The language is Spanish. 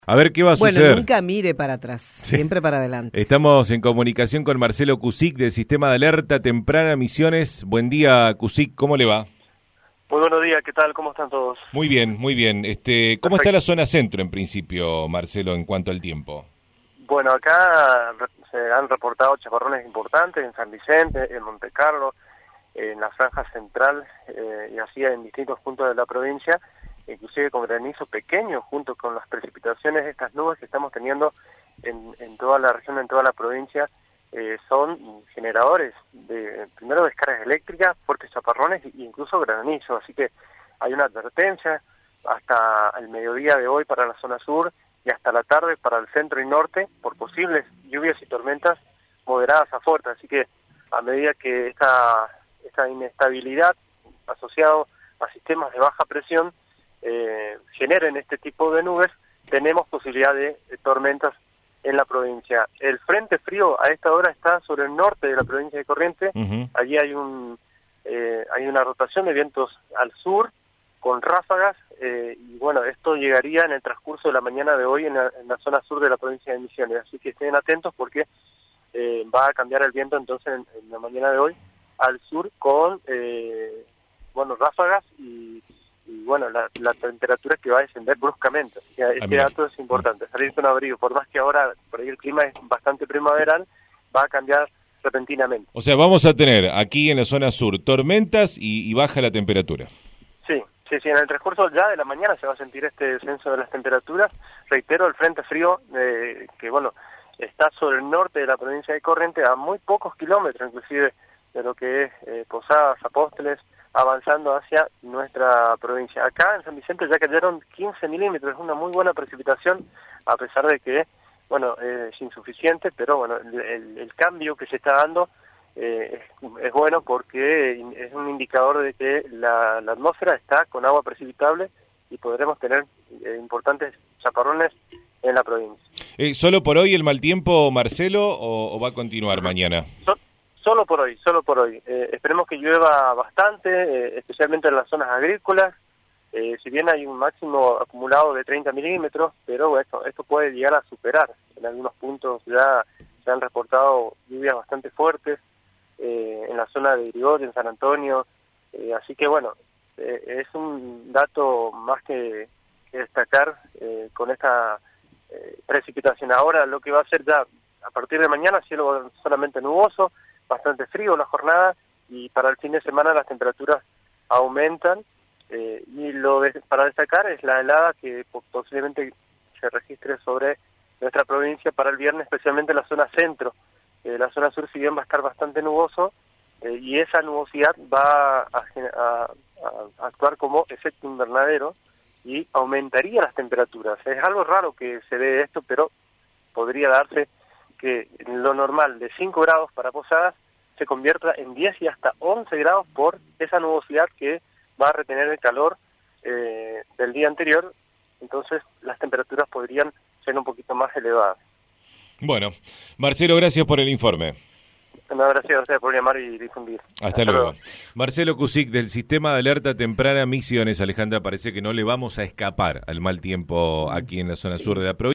A ver qué va a Bueno, suceder. nunca mire para atrás, Sí. siempre para adelante. Estamos en comunicación con Marcelo Cusic del Sistema de Alerta Temprana Misiones. Buen día, Cusic, ¿cómo le va? Muy buenos días, ¿qué tal? ¿Cómo están todos? Muy bien, muy bien. ¿Cómo está la zona centro en principio, Marcelo, en cuanto al tiempo? Bueno, acá se han reportado chaparrones importantes en San Vicente, en Monte Carlo, en la franja central y así en distintos puntos de la provincia, inclusive con granizo pequeño junto con las precipitaciones. Estas nubes que estamos teniendo en toda la región, en toda la provincia, son generadores de primero descargas eléctricas, fuertes chaparrones e incluso granizo, así que hay una advertencia hasta el mediodía de hoy para la zona sur y hasta la tarde para el centro y norte por posibles lluvias y tormentas moderadas a fuertes. Así que a medida que esta inestabilidad asociado a sistemas de baja presión generen este tipo de nubes, tenemos posibilidad de tormentas en la provincia. El frente frío a esta hora está sobre el norte de la provincia de Corrientes. Allí hay una rotación de vientos al sur con ráfagas y bueno, esto llegaría en el transcurso de la mañana de hoy en la zona sur de la provincia de Misiones, así que estén atentos porque va a cambiar el viento entonces en la mañana de hoy al sur con ráfagas y bueno, la temperatura que va a descender bruscamente, así que este dato es importante, salir con abrigo, por más que ahora por ahí el clima es bastante primaveral, va a cambiar repentinamente. O sea, vamos a tener aquí en la zona sur tormentas y baja la temperatura. Sí, en el transcurso ya de la mañana se va a sentir este descenso de las temperaturas. Reitero, el frente frío que bueno, está sobre el norte de la provincia de Corrientes, a muy pocos kilómetros inclusive de lo que es Posadas, Apóstoles, avanzando hacia nuestra provincia. Acá en San Vicente ya cayeron 15 milímetros, es una muy buena precipitación, a pesar de que, bueno, es insuficiente, pero bueno, el cambio que se está dando es bueno porque es un indicador de que la atmósfera está con agua precipitable y podremos tener importantes chaparrones en la provincia. ¿Solo por hoy el mal tiempo, Marcelo, o va a continuar mañana? Solo por hoy. Esperemos que llueva bastante, especialmente en las zonas agrícolas. Si bien hay un máximo acumulado de 30 milímetros, pero esto puede llegar a superar. En algunos puntos ya se han reportado lluvias bastante fuertes, en la zona de Irigoyen, en San Antonio. Así que bueno, es un dato más que destacar con esta precipitación. Ahora lo que va a ser ya a partir de mañana, cielo solamente nuboso, bastante frío la jornada y para el fin de semana las temperaturas aumentan y para destacar es la helada que posiblemente se registre sobre nuestra provincia para el viernes, especialmente en la zona centro. La zona sur si bien va a estar bastante nuboso y esa nubosidad va a actuar como efecto invernadero y aumentaría las temperaturas. Es algo raro que se dé esto, pero podría darse que lo normal de 5 grados para Posadas se convierta en 10 y hasta 11 grados por esa nubosidad que va a retener el calor del día anterior, entonces las temperaturas podrían ser un poquito más elevadas. Bueno, Marcelo, gracias por el informe. No, gracias a ustedes por llamar y difundir. Hasta luego. Marcelo Cusic del Sistema de Alerta Temprana Misiones. Alejandra, parece que no le vamos a escapar al mal tiempo aquí en la zona sur de la provincia.